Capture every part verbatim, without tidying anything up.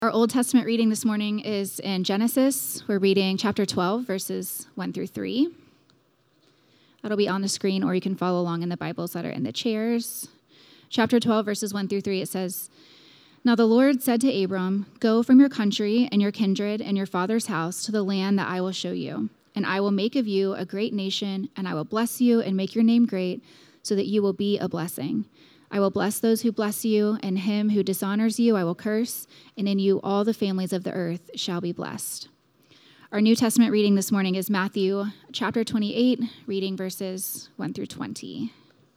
Our Old Testament reading this morning is in Genesis. We're reading chapter twelve, verses one through three. That'll be on the screen, or you can follow along in the Bibles that are in the chairs. Chapter twelve, verses one through three, it says, "Now the Lord said to Abram, 'Go from your country and your kindred and your father's house to the land that I will show you. And I will make of you a great nation, and I will bless you and make your name great, so that you will be a blessing. I will bless those who bless you, and him who dishonors you I will curse, and in you all the families of the earth shall be blessed.'" Our New Testament reading this morning is Matthew chapter twenty-eight, reading verses one through twenty.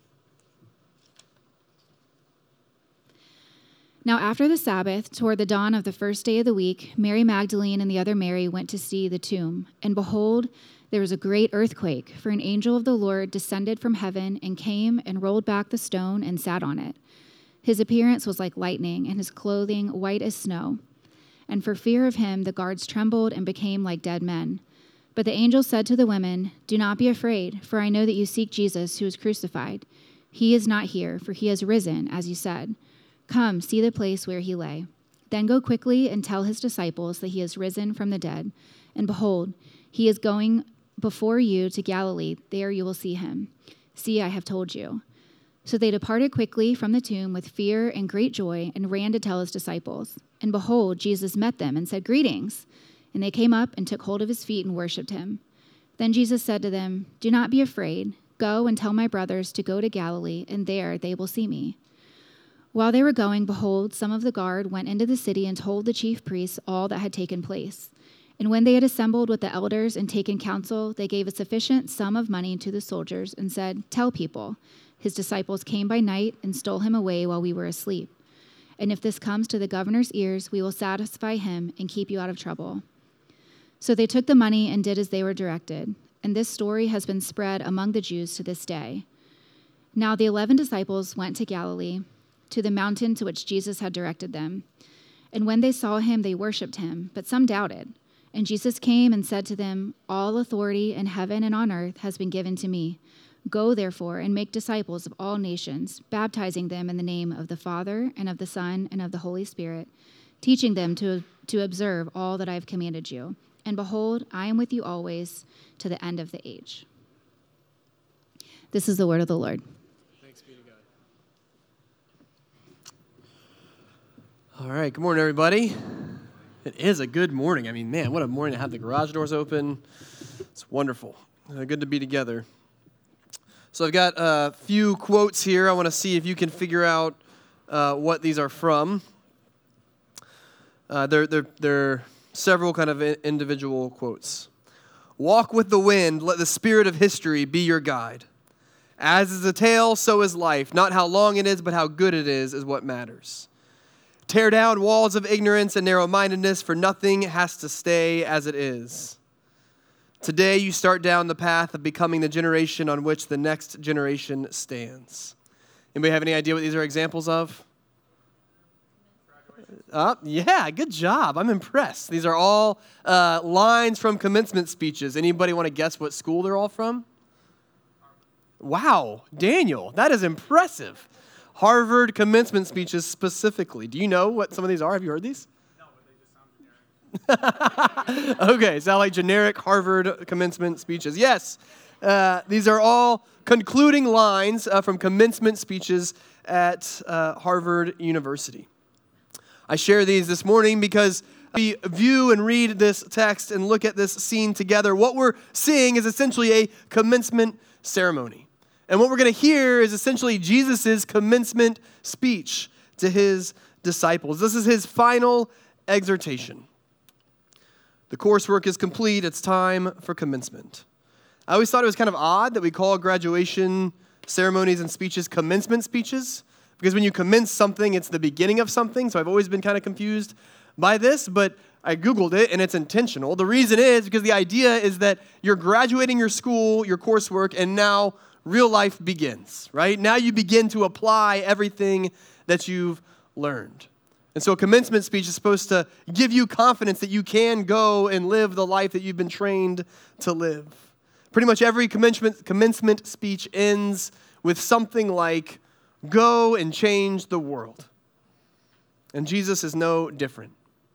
Now after the Sabbath, toward the dawn of the first day of the week, Mary Magdalene and the other Mary went to see the tomb. And behold, there was a great earthquake, for an angel of the Lord descended from heaven and came and rolled back the stone and sat on it. His appearance was like lightning, and his clothing white as snow. And for fear of him, the guards trembled and became like dead men. But the angel said to the women, "Do not be afraid, for I know that you seek Jesus who was crucified. He is not here, for he has risen, as you said. Come, see the place where he lay. Then go quickly and tell his disciples that he is risen from the dead. And behold, he is going before you to Galilee. There you will see him. See, I have told you." So they departed quickly from the tomb with fear and great joy and ran to tell his disciples. And behold, Jesus met them and said, "Greetings." And they came up and took hold of his feet and worshipped him. Then Jesus said to them, "Do not be afraid. Go and tell my brothers to go to Galilee, and there they will see me." While they were going, behold, some of the guard went into the city and told the chief priests all that had taken place. And when they had assembled with the elders and taken counsel, they gave a sufficient sum of money to the soldiers and said, "Tell people, his disciples came by night and stole him away while we were asleep. And if this comes to the governor's ears, we will satisfy him and keep you out of trouble." So they took the money and did as they were directed. And this story has been spread among the Jews to this day. Now the eleven disciples went to Galilee, to the mountain to which Jesus had directed them. And when they saw him, they worshipped him, but some doubted. And Jesus came and said to them, "All authority in heaven and on earth has been given to me. Go, therefore, and make disciples of all nations, baptizing them in the name of the Father and of the Son and of the Holy Spirit, teaching them to, to observe all that I have commanded you. And behold, I am with you always to the end of the age." This is the word of the Lord. Thanks be to God. All right, good morning, everybody. It is a good morning. I mean, man, what a morning to have the garage doors open. It's wonderful. Uh, good to be together. So I've got a few quotes here. I want to see if you can figure out uh, what these are from. Uh, there, there, there are several kind of individual quotes. "Walk with the wind. Let the spirit of history be your guide. As is a tale, so is life. Not how long it is, but how good it is, is what matters. Tear down walls of ignorance and narrow-mindedness, for nothing has to stay as it is. Today you start down the path of becoming the generation on which the next generation stands." Anybody have any idea what these are examples of? Uh, yeah, good job. I'm impressed. These are all uh, lines from commencement speeches. Anybody want to guess what school they're all from? Wow, Daniel, that is impressive. Harvard commencement speeches specifically. Do you know what some of these are? Have you heard these? No, but they just sound generic. Okay, sound like generic Harvard commencement speeches. Yes, uh, these are all concluding lines uh, from commencement speeches at uh, Harvard University. I share these this morning because we view and read this text and look at this scene together. What we're seeing is essentially a commencement ceremony. And what we're going to hear is essentially Jesus' commencement speech to his disciples. This is his final exhortation. The coursework is complete. It's time for commencement. I always thought it was kind of odd that we call graduation ceremonies and speeches commencement speeches, because when you commence something, it's the beginning of something. So I've always been kind of confused by this, but I Googled it, and it's intentional. The reason is because the idea is that you're graduating your school, your coursework, and now real life begins, right? Now you begin to apply everything that you've learned. And so a commencement speech is supposed to give you confidence that you can go and live the life that you've been trained to live. Pretty much every commencement, commencement speech ends with something like, "Go and change the world." And Jesus is no different.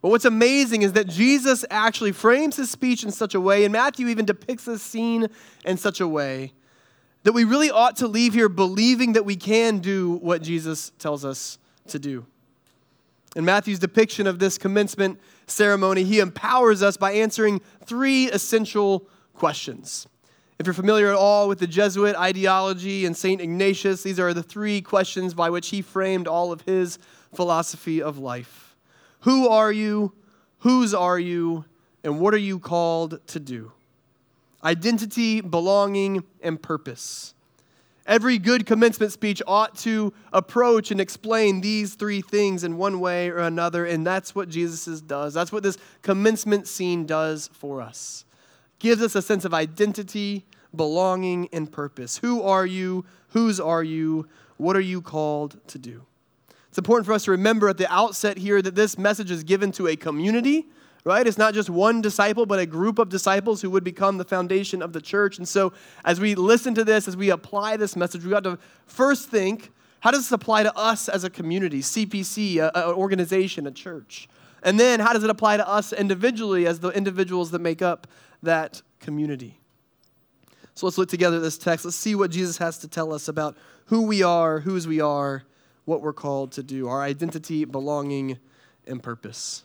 But what's amazing is that Jesus actually frames his speech in such a way, and Matthew even depicts this scene in such a way, that we really ought to leave here believing that we can do what Jesus tells us to do. In Matthew's depiction of this commencement ceremony, he empowers us by answering three essential questions. If you're familiar at all with the Jesuit ideology and Saint Ignatius, these are the three questions by which he framed all of his philosophy of life. Who are you? Whose are you? And what are you called to do? Identity, belonging, and purpose. Every good commencement speech ought to approach and explain these three things in one way or another, and that's what Jesus does. That's what this commencement scene does for us. Gives us a sense of identity, belonging, and purpose. Who are you? Whose are you? What are you called to do? It's important for us to remember at the outset here that this message is given to a community, right? It's not just one disciple, but a group of disciples who would become the foundation of the church. And so as we listen to this, as we apply this message, we got to first think, how does this apply to us as a community, C P C, an organization, a church? And then how does it apply to us individually as the individuals that make up that community? So let's look together at this text. Let's see what Jesus has to tell us about who we are, whose we are, what we're called to do, our identity, belonging, and purpose.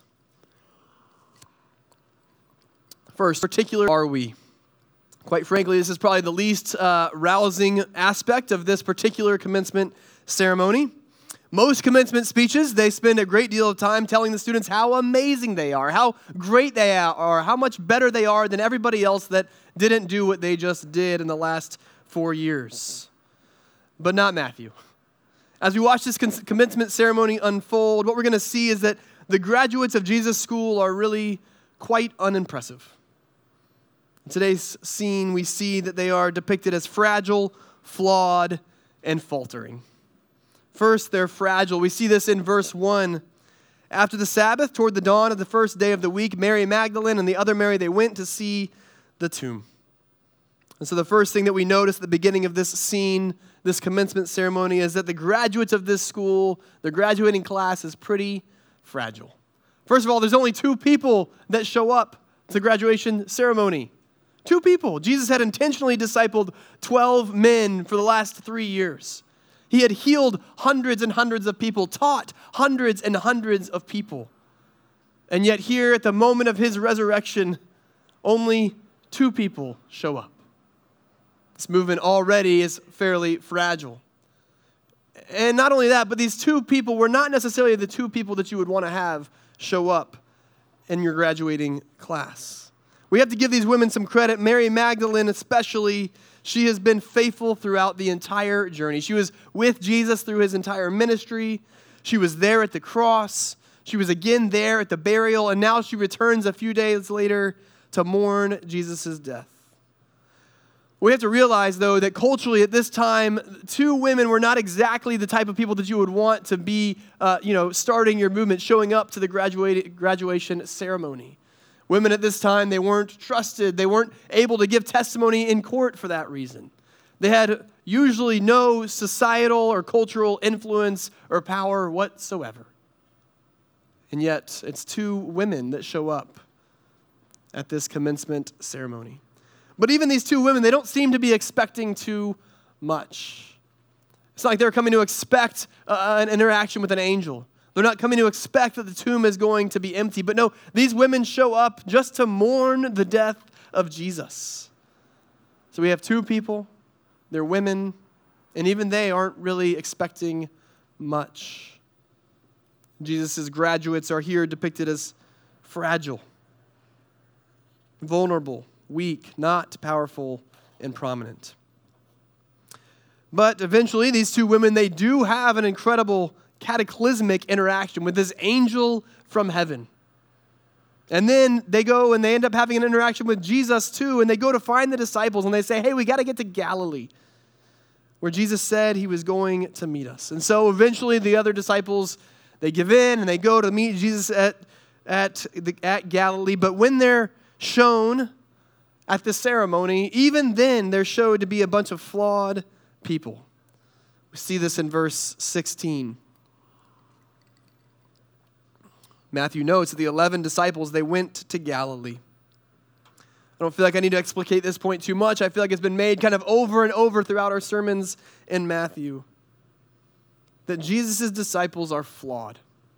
First, particular are we? Quite frankly, this is probably the least uh, rousing aspect of this particular commencement ceremony. Most commencement speeches, they spend a great deal of time telling the students how amazing they are, how great they are, how much better they are than everybody else that didn't do what they just did in the last four years. But not Matthew. As we watch this commencement ceremony unfold, what we're going to see is that the graduates of Jesus School are really quite unimpressive. In today's scene, we see that they are depicted as fragile, flawed, and faltering. First, they're fragile. We see this in verse one. After the Sabbath, toward the dawn of the first day of the week, Mary Magdalene and the other Mary, they went to see the tomb. And so the first thing that we notice at the beginning of this scene, this commencement ceremony, is that the graduates of this school, the graduating class, is pretty fragile. First of all, there's only two people that show up to the graduation ceremony. Two people. Jesus had intentionally discipled twelve men for the last three years. He had healed hundreds and hundreds of people, taught hundreds and hundreds of people. And yet here at the moment of his resurrection, only two people show up. This movement already is fairly fragile. And not only that, but these two people were not necessarily the two people that you would want to have show up in your graduating class. We have to give these women some credit. Mary Magdalene especially, she has been faithful throughout the entire journey. She was with Jesus through his entire ministry. She was there at the cross. She was again there at the burial, and now she returns a few days later to mourn Jesus' death. We have to realize, though, that culturally at this time, two women were not exactly the type of people that you would want to be, uh, you know, starting your movement, showing up to the graduate, graduation ceremony. Women at this time, they weren't trusted. They weren't able to give testimony in court for that reason. They had usually no societal or cultural influence or power whatsoever. And yet, it's two women that show up at this commencement ceremony. But even these two women, they don't seem to be expecting too much. It's not like they're coming to expect uh, an interaction with an angel. They're not coming to expect that the tomb is going to be empty. But no, these women show up just to mourn the death of Jesus. So we have two people, they're women, and even they aren't really expecting much. Jesus' graduates are here depicted as fragile, vulnerable, weak, not powerful, and prominent. But eventually, these two women, they do have an incredible cataclysmic interaction with this angel from heaven. And then they go and they end up having an interaction with Jesus too, and they go to find the disciples, and they say, hey, we got to get to Galilee, where Jesus said he was going to meet us. And so eventually the other disciples, they give in, and they go to meet Jesus at, at, the, at Galilee. But when they're shown at the ceremony, even then they're showed to be a bunch of flawed people. We see this in verse sixteen. Matthew notes that the eleven disciples, they went to Galilee. I don't feel like I need to explicate this point too much. I feel like it's been made kind of over and over throughout our sermons in Matthew, that Jesus' disciples are flawed.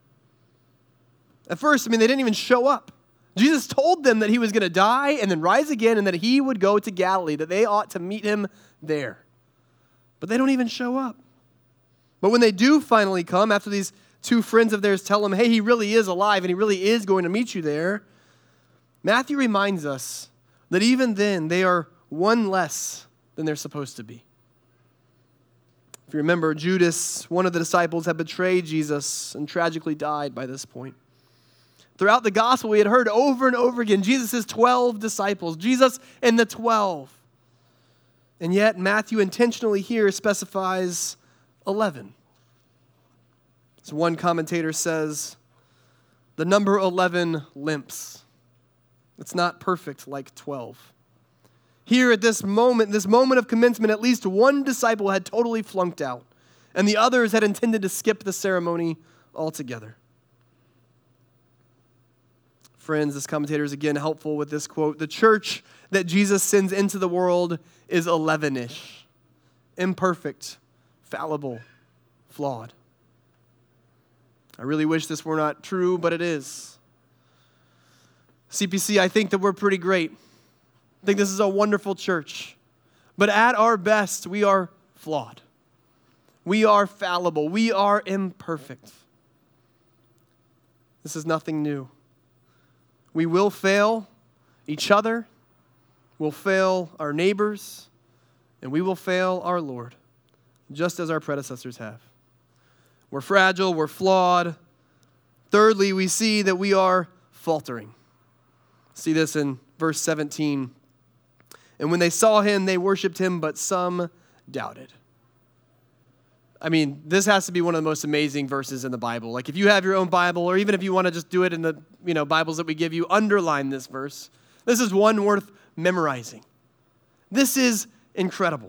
At first, I mean, they didn't even show up. Jesus told them that he was going to die and then rise again and that he would go to Galilee, that they ought to meet him there. But they don't even show up. But when they do finally come, after these two friends of theirs tell them, hey, he really is alive and he really is going to meet you there, Matthew reminds us that even then they are one less than they're supposed to be. If you remember, Judas, one of the disciples, had betrayed Jesus and tragically died by this point. Throughout the gospel, we had heard over and over again Jesus' twelve disciples, Jesus and the twelve. And yet, Matthew intentionally here specifies eleven. As one commentator says, the number eleven limps. It's not perfect like twelve. Here at this moment, this moment of commencement, at least one disciple had totally flunked out, and the others had intended to skip the ceremony altogether. Friends, this commentator is again helpful with this quote. The church that Jesus sends into the world is eleven-ish, imperfect, fallible, flawed. I really wish this were not true, but it is. C P C, I think that we're pretty great. I think this is a wonderful church. But at our best, we are flawed. We are fallible. We are imperfect. This is nothing new. We will fail each other, we'll fail our neighbors, and we will fail our Lord, just as our predecessors have. We're fragile, we're flawed. Thirdly, we see that we are faltering. See this in verse seventeen. And when they saw him, they worshiped him, but some doubted. I mean, this has to be one of the most amazing verses in the Bible. Like if you have your own Bible, or even if you want to just do it in the you know Bibles that we give you, underline this verse. This is one worth memorizing. This is incredible.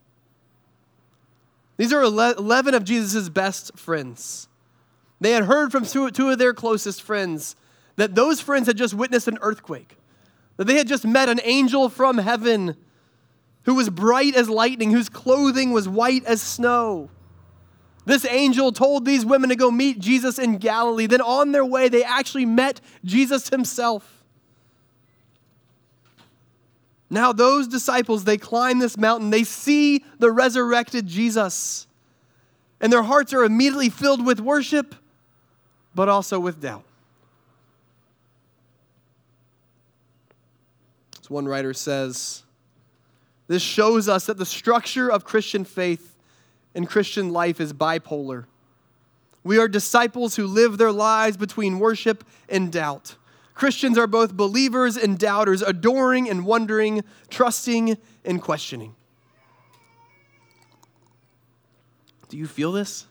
These are eleven of Jesus' best friends. They had heard from two, two of their closest friends that those friends had just witnessed an earthquake, that they had just met an angel from heaven who was bright as lightning, whose clothing was white as snow. This angel told these women to go meet Jesus in Galilee. Then on their way, they actually met Jesus himself. Now those disciples, they climb this mountain. They see the resurrected Jesus. And their hearts are immediately filled with worship, but also with doubt. As one writer says, this shows us that the structure of Christian faith and Christian life is bipolar. We are disciples who live their lives between worship and doubt. Christians are both believers and doubters, adoring and wondering, trusting and questioning. Do you feel this?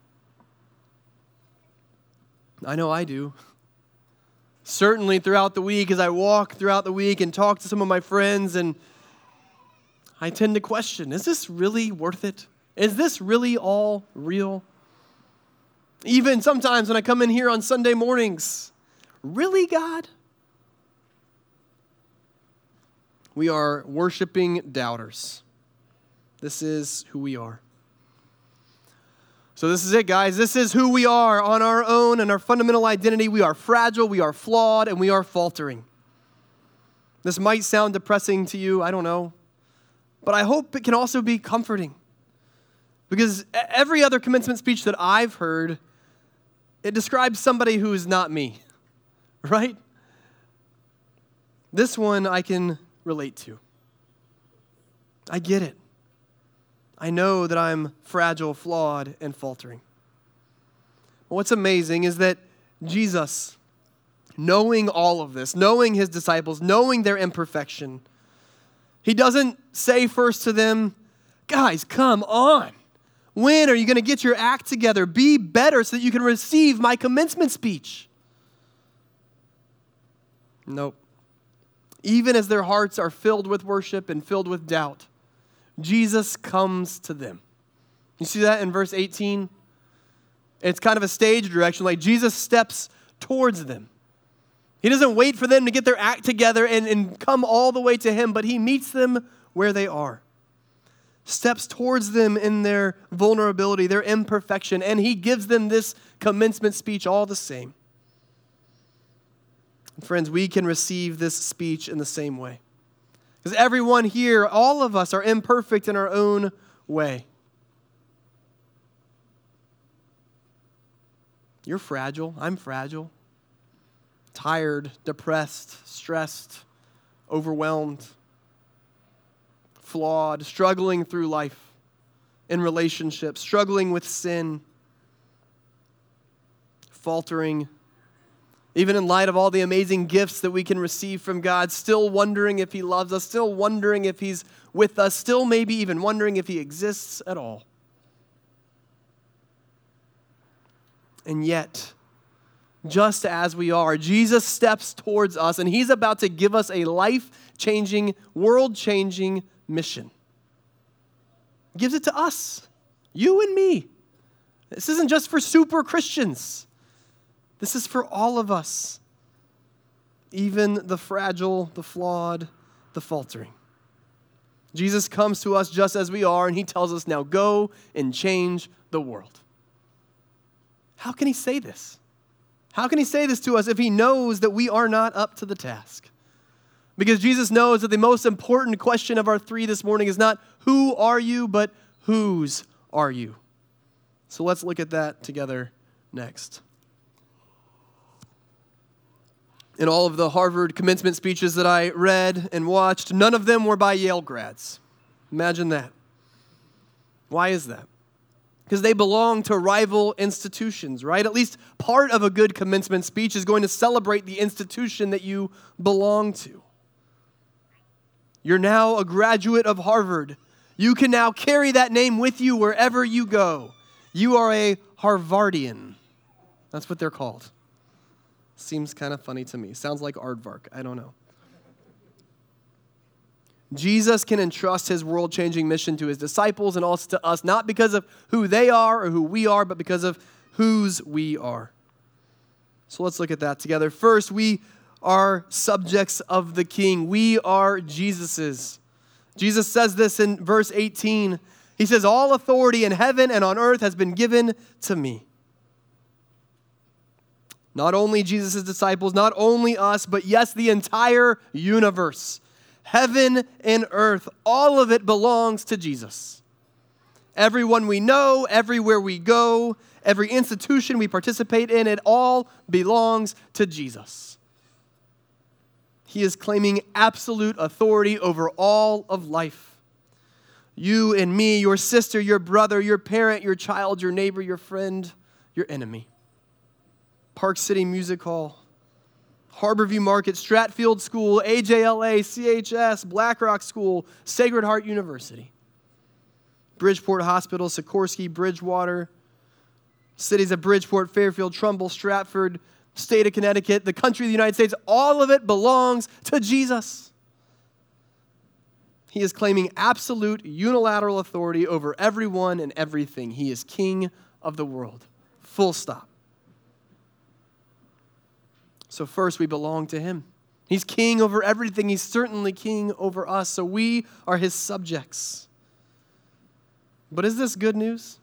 I know I do. Certainly throughout the week, as I walk throughout the week and talk to some of my friends, and I tend to question, is this really worth it? Is this really all real? Even sometimes when I come in here on Sunday mornings, really, God? We are worshiping doubters. This is who we are. So this is it, guys. This is who we are on our own and our fundamental identity. We are fragile, we are flawed, and we are faltering. This might sound depressing to you, I don't know. But I hope it can also be comforting. Because every other commencement speech that I've heard, it describes somebody who is not me, right? This one I can relate to. I get it. I know that I'm fragile, flawed, and faltering. What's amazing is that Jesus, knowing all of this, knowing his disciples, knowing their imperfection, he doesn't say first to them, guys, come on. When are you going to get your act together? Be better so that you can receive my commencement speech. Nope. Even as their hearts are filled with worship and filled with doubt, Jesus comes to them. You see that in verse eighteen? It's kind of a stage direction. Like Jesus steps towards them. He doesn't wait for them to get their act together and, and come all the way to him, but he meets them where they are. Steps towards them in their vulnerability, their imperfection, and he gives them this commencement speech all the same. And friends, we can receive this speech in the same way. Because everyone here, all of us are imperfect in our own way. You're fragile. I'm fragile. Tired, depressed, stressed, overwhelmed, flawed, struggling through life, in relationships, struggling with sin, faltering, even in light of all the amazing gifts that we can receive from God, still wondering if he loves us, still wondering if he's with us, still maybe even wondering if he exists at all. And yet, just as we are, Jesus steps towards us, and he's about to give us a life-changing, world-changing mission. He gives it to us, you and me. This isn't just for super Christians. This is for all of us, even the fragile, the flawed, the faltering. Jesus comes to us just as we are, and he tells us, now go and change the world. How can he say this? How can he say this to us if he knows that we are not up to the task? Because Jesus knows that the most important question of our three this morning is not who are you, but whose are you? So let's look at that together next. In all of the Harvard commencement speeches that I read and watched, none of them were by Yale grads. Imagine that. Why is that? Because they belong to rival institutions, right? At least part of a good commencement speech is going to celebrate the institution that you belong to. You're now a graduate of Harvard. You can now carry that name with you wherever you go. You are a Harvardian. That's what they're called. Seems kind of funny to me. Sounds like aardvark. I don't know. Jesus can entrust his world-changing mission to his disciples and also to us, not because of who they are or who we are, but because of whose we are. So let's look at that together. First, we are subjects of the King. We are Jesus's. Jesus says this in verse eighteen. He says, all authority in heaven and on earth has been given to me. Not only Jesus' disciples, not only us, but yes, the entire universe. Heaven and earth, all of it belongs to Jesus. Everyone we know, everywhere we go, every institution we participate in, it all belongs to Jesus. He is claiming absolute authority over all of life. You and me, your sister, your brother, your parent, your child, your neighbor, your friend, your enemy. Park City Music Hall, Harborview Market, Stratfield School, A J L A, C H S, Blackrock School, Sacred Heart University, Bridgeport Hospital, Sikorsky, Bridgewater, cities of Bridgeport, Fairfield, Trumbull, Stratford, state of Connecticut, the country of the United States, all of it belongs to Jesus. He is claiming absolute unilateral authority over everyone and everything. He is king of the world. Full stop. So first, we belong to him. He's king over everything. He's certainly king over us. So we are his subjects. But is this good news?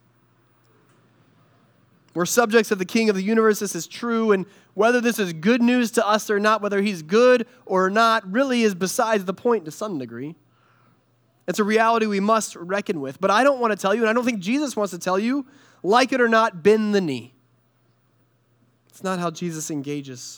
We're subjects of the King of the universe. This is true. And whether this is good news to us or not, whether he's good or not, really is besides the point to some degree. It's a reality we must reckon with. But I don't want to tell you, and I don't think Jesus wants to tell you, like it or not, bend the knee. It's not how Jesus engages.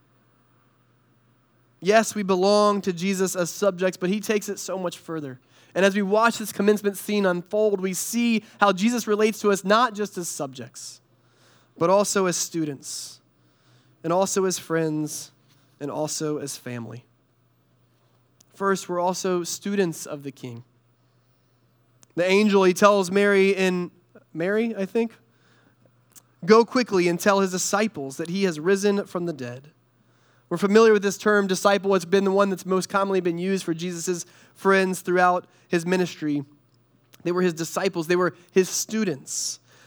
Yes, we belong to Jesus as subjects, but he takes it so much further. And as we watch this commencement scene unfold, we see how Jesus relates to us not just as subjects, but also as students, and also as friends, and also as family. First, we're also students of the King. The angel, he tells Mary in, Mary, I think, go quickly and tell his disciples that he has risen from the dead. We're familiar with this term, disciple. It's been the one that's most commonly been used for Jesus' friends throughout his ministry. They were his disciples. They were his students.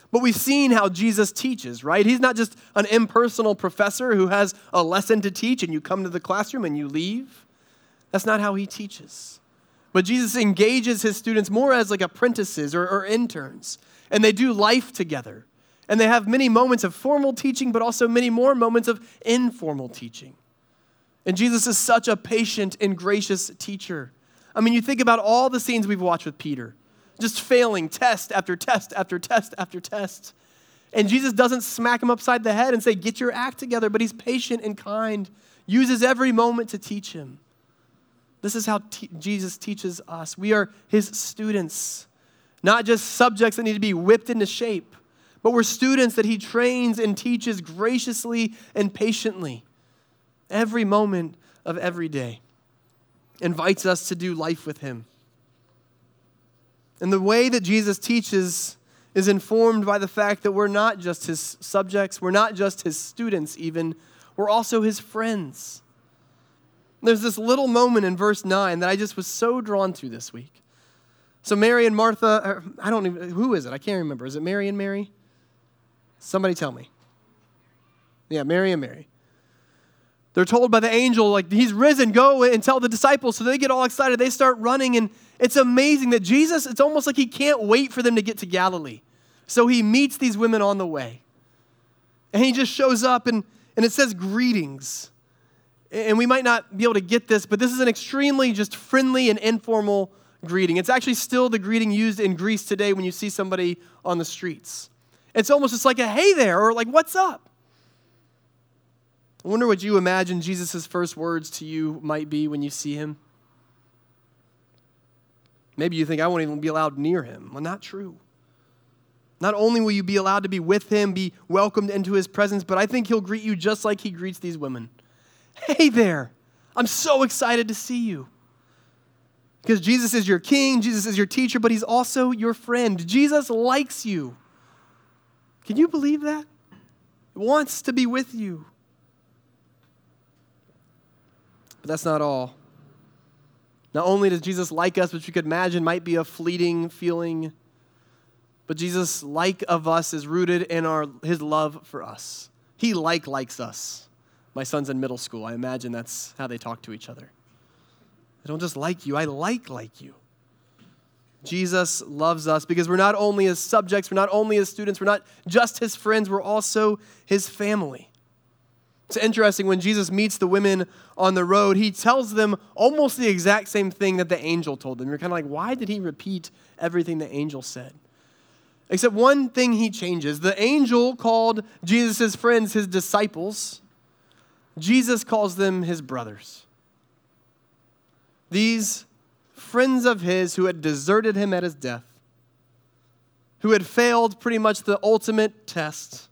But we've seen how Jesus teaches, right? He's not just an impersonal professor who has a lesson to teach and you come to the classroom and you leave. That's not how he teaches. But Jesus engages his students more as like apprentices or, or interns, and they do life together. And they have many moments of formal teaching, but also many more moments of informal teaching. And Jesus is such a patient and gracious teacher. I mean, you think about all the scenes we've watched with Peter, just failing test after test after test after test. And Jesus doesn't smack him upside the head and say, get your act together, but he's patient and kind, uses every moment to teach him. This is how te- Jesus teaches us. We are his students, not just subjects that need to be whipped into shape, but we're students that he trains and teaches graciously and patiently every moment of every day. Invites us to do life with him. And the way that Jesus teaches is informed by the fact that we're not just his subjects, we're not just his students even, we're also his friends. There's this little moment in verse nine that I just was so drawn to this week. So Mary and Martha, I don't even, who is it? I can't remember. Is it Mary and Mary? Somebody tell me. Yeah, Mary and Mary. They're told by the angel, like, he's risen, go and tell the disciples. So they get all excited. They start running, and it's amazing that Jesus, it's almost like he can't wait for them to get to Galilee. So he meets these women on the way. And he just shows up, and, and it says greetings. And we might not be able to get this, but this is an extremely just friendly and informal greeting. It's actually still the greeting used in Greece today when you see somebody on the streets. It's almost just like a hey there, or like, what's up? I wonder what you imagine Jesus' first words to you might be when you see him. Maybe you think, I won't even be allowed near him. Well, not true. Not only will you be allowed to be with him, be welcomed into his presence, but I think he'll greet you just like he greets these women. Hey there, I'm so excited to see you. Because Jesus is your king, Jesus is your teacher, but he's also your friend. Jesus likes you. Can you believe that? He wants to be with you. But that's not all. Not only does Jesus like us, which you could imagine might be a fleeting feeling, but Jesus' like of us is rooted in our his love for us. He like likes us. My son's in middle school. I imagine that's how they talk to each other. I don't just like you, I like like you. Jesus loves us because we're not only his subjects, we're not only his students, we're not just his friends, we're also his family. It's interesting, when Jesus meets the women on the road, he tells them almost the exact same thing that the angel told them. You're kind of like, why did he repeat everything the angel said? Except one thing he changes. The angel called Jesus' friends his disciples. Jesus calls them his brothers. These friends of his who had deserted him at his death, who had failed pretty much the ultimate test.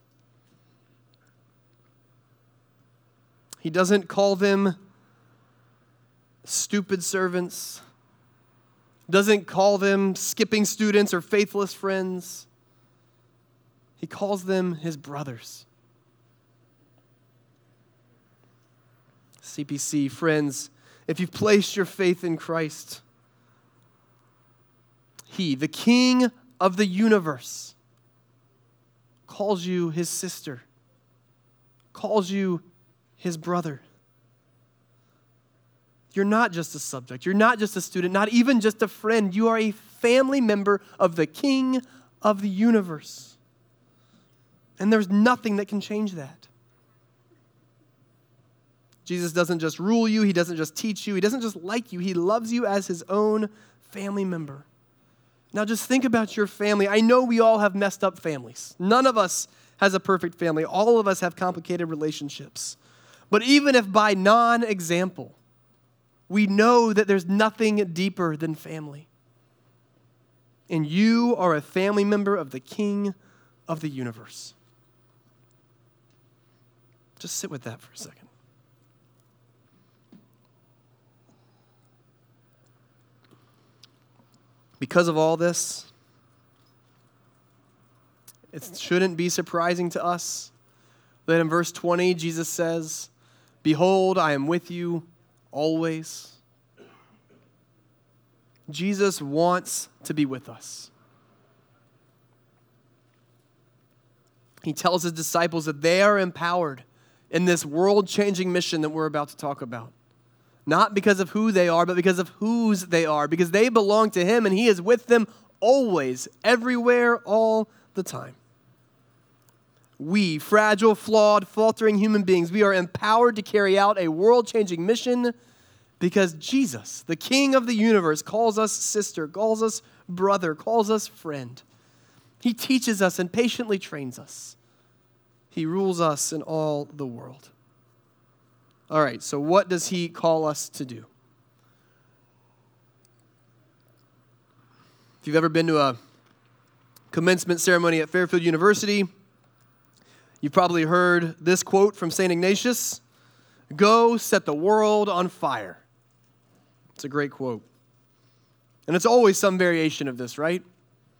He doesn't call them stupid servants, doesn't call them skipping students or faithless friends. He calls them his brothers. C P C, friends, if you've placed your faith in Christ, he, the King of the universe, calls you his sister, calls you his brother. You're not just a subject. You're not just a student, not even just a friend. You are a family member of the King of the universe. And there's nothing that can change that. Jesus doesn't just rule you. He doesn't just teach you. He doesn't just like you. He loves you as his own family member. Now just think about your family. I know we all have messed up families. None of us has a perfect family. All of us have complicated relationships. But even if by non-example, we know that there's nothing deeper than family. And you are a family member of the King of the universe. Just sit with that for a second. Because of all this, it shouldn't be surprising to us that in verse twenty, Jesus says, "Behold, I am with you always." Jesus wants to be with us. he tells his disciples that they are empowered in this world-changing mission that we're about to talk about. Not because of who they are, but because of whose they are, because they belong to him and he is with them always, everywhere, all the time. We, fragile, flawed, faltering human beings, we are empowered to carry out a world-changing mission because Jesus, the King of the universe, calls us sister, calls us brother, calls us friend. He teaches us and patiently trains us. He rules us in all the world. All right, so what does he call us to do? If you've ever been to a commencement ceremony at Fairfield University, you've probably heard this quote from Saint Ignatius, "Go set the world on fire." It's a great quote. And it's always some variation of this, right?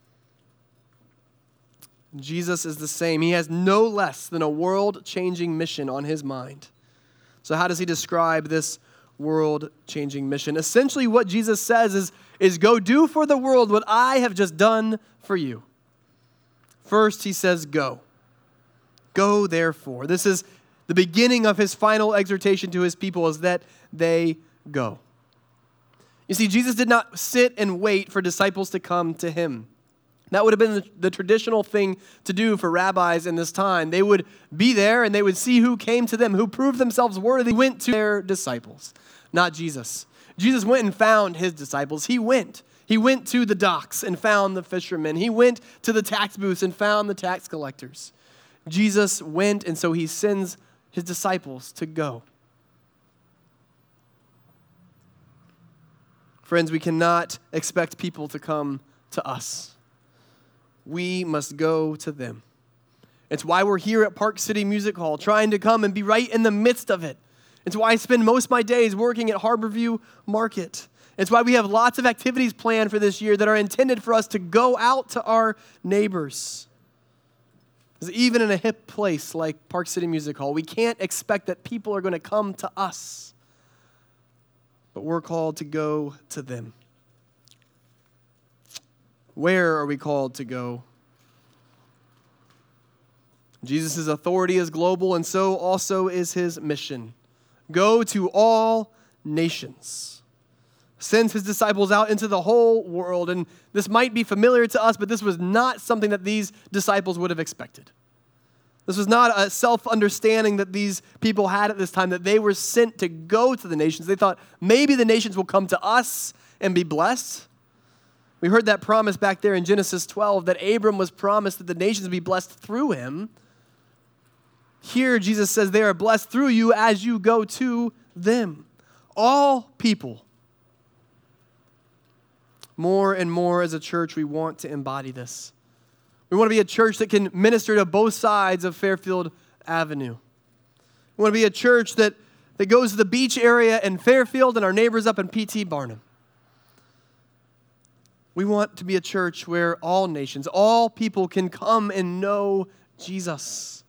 Jesus is the same. He has no less than a world-changing mission on his mind. So how does he describe this world-changing mission? Essentially what Jesus says is, is go do for the world what I have just done for you. First, he says go. Go, therefore. This is the beginning of his final exhortation to his people, is that they go. You see, Jesus did not sit and wait for disciples to come to him. That would have been the, the traditional thing to do for rabbis in this time. They would be there and they would see who came to them, who proved themselves worthy, went to their disciples, not Jesus. Jesus went and found his disciples. He went. He went to the docks and found the fishermen. He went to the tax booths and found the tax collectors. Jesus went, and so he sends his disciples to go. Friends, we cannot expect people to come to us. We must go to them. It's why we're here at Park City Music Hall, trying to come and be right in the midst of it. It's why I spend most of my days working at Harborview Market. It's why we have lots of activities planned for this year that are intended for us to go out to our neighbors. Because even in a hip place like Park City Music Hall, we can't expect that people are going to come to us. But we're called to go to them. Where are we called to go? Jesus' authority is global, and so also is his mission. Go to all nations. Sends his disciples out into the whole world. And this might be familiar to us, but this was not something that these disciples would have expected. This was not a self-understanding that these people had at this time, that they were sent to go to the nations. They thought, maybe the nations will come to us and be blessed. We heard that promise back there in Genesis twelve, that Abram was promised that the nations would be blessed through him. Here, Jesus says they are blessed through you as you go to them. All people. More and more as a church, we want to embody this. We want to be a church that can minister to both sides of Fairfield Avenue. We want to be a church that, that goes to the beach area in Fairfield and our neighbors up in P T Barnum. We want to be a church where all nations, all people can come and know Jesus.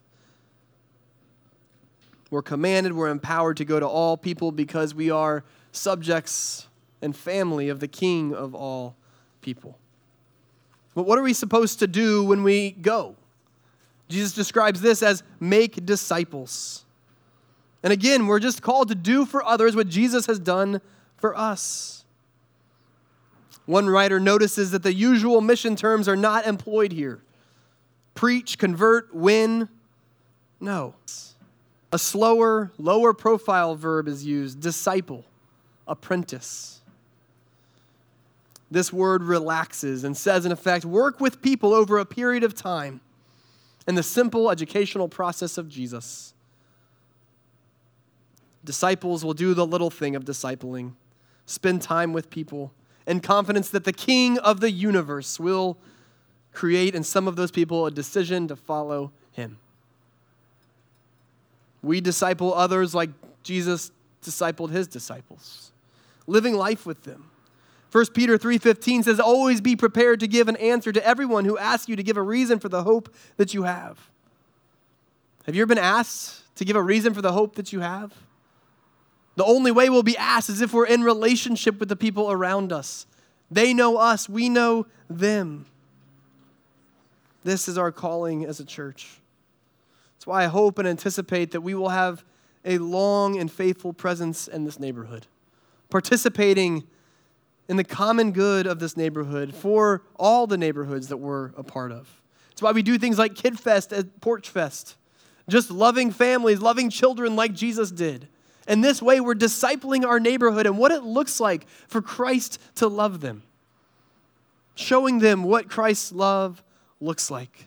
We're commanded, we're empowered to go to all people because we are subjects and family of the King of all people. But what are we supposed to do when we go? Jesus describes this as make disciples. And again, we're just called to do for others what Jesus has done for us. One writer notices that the usual mission terms are not employed here. Preach, convert, win. No. A slower, lower profile verb is used, disciple, apprentice. This word relaxes and says, in effect, work with people over a period of time in the simple educational process of Jesus. Disciples will do the little thing of discipling, spend time with people, in confidence that the King of the universe will create in some of those people a decision to follow him. We disciple others like Jesus discipled his disciples, living life with them. First Peter three fifteen says, always be prepared to give an answer to everyone who asks you to give a reason for the hope that you have. Have you ever been asked to give a reason for the hope that you have? The only way we'll be asked is if we're in relationship with the people around us. They know us, we know them. This is our calling as a church. That's why I hope and anticipate that we will have a long and faithful presence in this neighborhood, participating in the common good of this neighborhood for all the neighborhoods that we're a part of. That's why we do things like Kid Fest at Porch Fest, just loving families, loving children like Jesus did. And this way, we're discipling our neighborhood and what it looks like for Christ to love them, showing them what Christ's love looks like.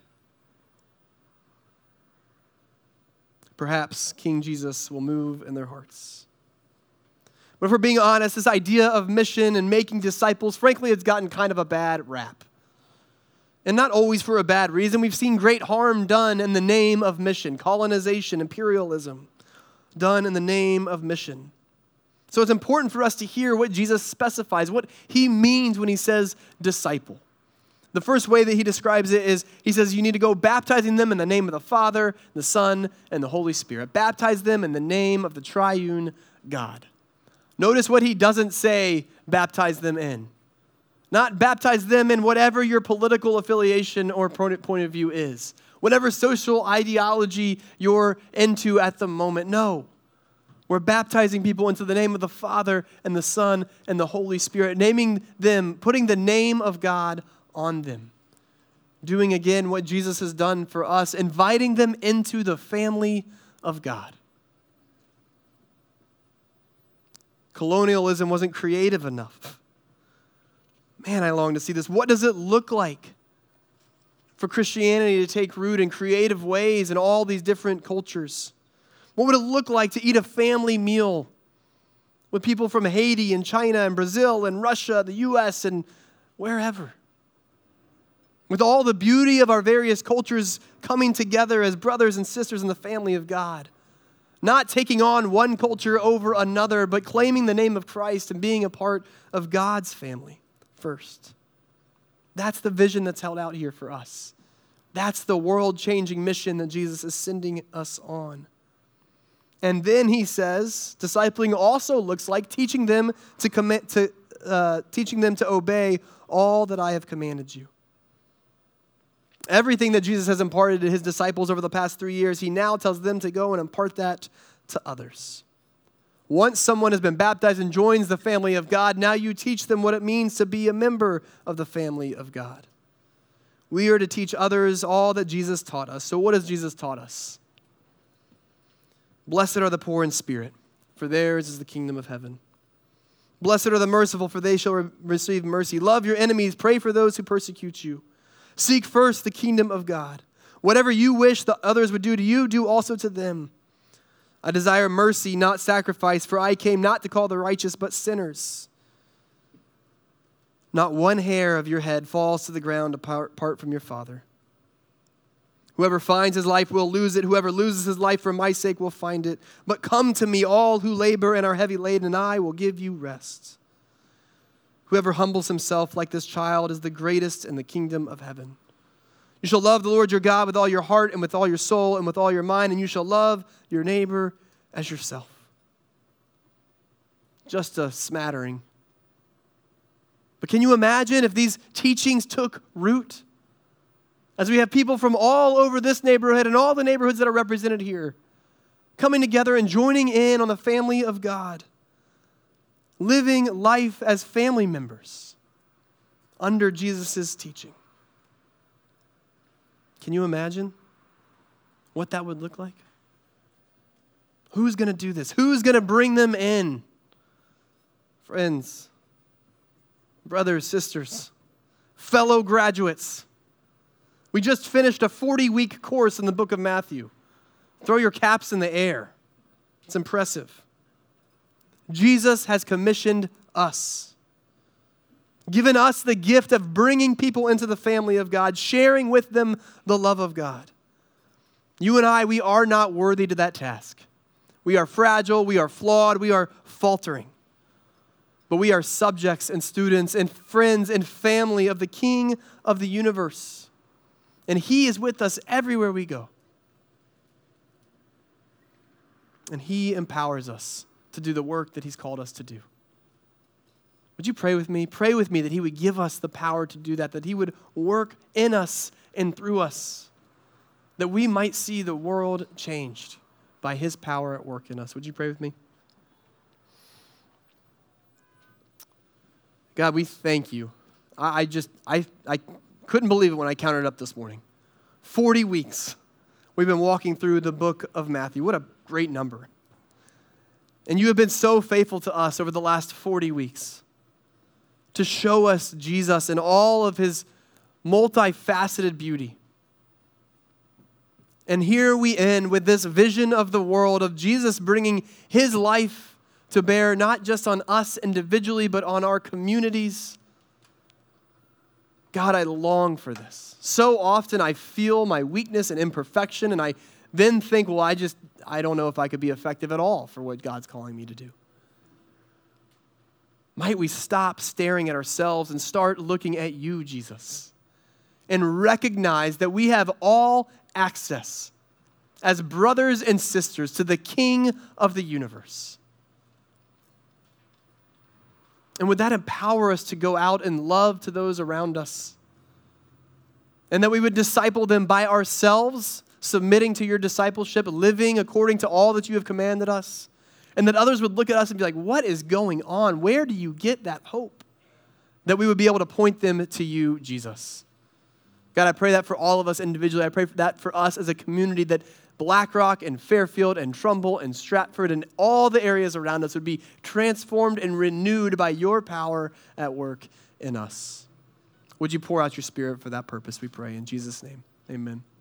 Perhaps King Jesus will move in their hearts. But if we're being honest, this idea of mission and making disciples, frankly, it's gotten kind of a bad rap. And not always for a bad reason. We've seen great harm done in the name of mission, colonization, imperialism, done in the name of mission. So it's important for us to hear what Jesus specifies, what he means when he says disciple. The first way that he describes it is, he says, you need to go baptizing them in the name of the Father, the Son, and the Holy Spirit. Baptize them in the name of the triune God. Notice what he doesn't say, baptize them in. Not baptize them in whatever your political affiliation or point of view is. Whatever social ideology you're into at the moment. No. We're baptizing people into the name of the Father and the Son and the Holy Spirit. Naming them, putting the name of God on them. Doing again what Jesus has done for us, inviting them into the family of God. Colonialism wasn't creative enough. Man, I long to see this. What does it look like for Christianity to take root in creative ways in all these different cultures? What would it look like to eat a family meal with people from Haiti and China and Brazil and Russia, the U S and wherever? With all the beauty of our various cultures coming together as brothers and sisters in the family of God. Not taking on one culture over another, but claiming the name of Christ and being a part of God's family first. That's the vision that's held out here for us. That's the world-changing mission that Jesus is sending us on. And then he says, discipling also looks like teaching them to commit to uh, teaching them to obey all that I have commanded you. Everything that Jesus has imparted to his disciples over the past three years, he now tells them to go and impart that to others. Once someone has been baptized and joins the family of God, now you teach them what it means to be a member of the family of God. We are to teach others all that Jesus taught us. So what has Jesus taught us? Blessed are the poor in spirit, for theirs is the kingdom of heaven. Blessed are the merciful, for they shall re- receive mercy. Love your enemies, pray for those who persecute you. Seek first the kingdom of God. Whatever you wish that others would do to you, do also to them. I desire mercy, not sacrifice, for I came not to call the righteous, but sinners. Not one hair of your head falls to the ground apart from your Father. Whoever finds his life will lose it. Whoever loses his life for my sake will find it. But come to me, all who labor and are heavy laden, and I will give you rest. Whoever humbles himself like this child is the greatest in the kingdom of heaven. You shall love the Lord your God with all your heart and with all your soul and with all your mind, and you shall love your neighbor as yourself. Just a smattering. But can you imagine if these teachings took root? As we have people from all over this neighborhood and all the neighborhoods that are represented here coming together and joining in on the family of God. Living life as family members under Jesus' teaching. Can you imagine what that would look like? Who's going to do this? Who's going to bring them in? Friends, brothers, sisters, fellow graduates. We just finished a forty-week course in the book of Matthew. Throw your caps in the air. It's impressive. Jesus has commissioned us, given us the gift of bringing people into the family of God, sharing with them the love of God. You and I, we are not worthy to that task. We are fragile, we are flawed, we are faltering. But we are subjects and students and friends and family of the King of the universe. And he is with us everywhere we go. And he empowers us to do the work that he's called us to do. Would you pray with me? Pray with me that he would give us the power to do that, that he would work in us and through us that we might see the world changed by his power at work in us. Would you pray with me? God, we thank you. I, I just, I, I couldn't believe it when I counted up this morning. forty weeks we've been walking through the book of Matthew. What a great number. And you have been so faithful to us over the last forty weeks to show us Jesus in all of his multifaceted beauty. And here we end with this vision of the world of Jesus bringing his life to bear not just on us individually, but on our communities. God, I long for this. So often I feel my weakness and imperfection, and I then think, well, I just, I don't know if I could be effective at all for what God's calling me to do. Might we stop staring at ourselves and start looking at you, Jesus, and recognize that we have all access as brothers and sisters to the King of the universe. And would that empower us to go out and love to those around us? And that we would disciple them by ourselves, submitting to your discipleship, living according to all that you have commanded us. And that others would look at us and be like, what is going on? Where do you get that hope? That we would be able to point them to you, Jesus. God, I pray that for all of us individually. I pray for that for us as a community, that BlackRock and Fairfield and Trumbull and Stratford and all the areas around us would be transformed and renewed by your power at work in us. Would you pour out your Spirit for that purpose, we pray in Jesus' name. Amen.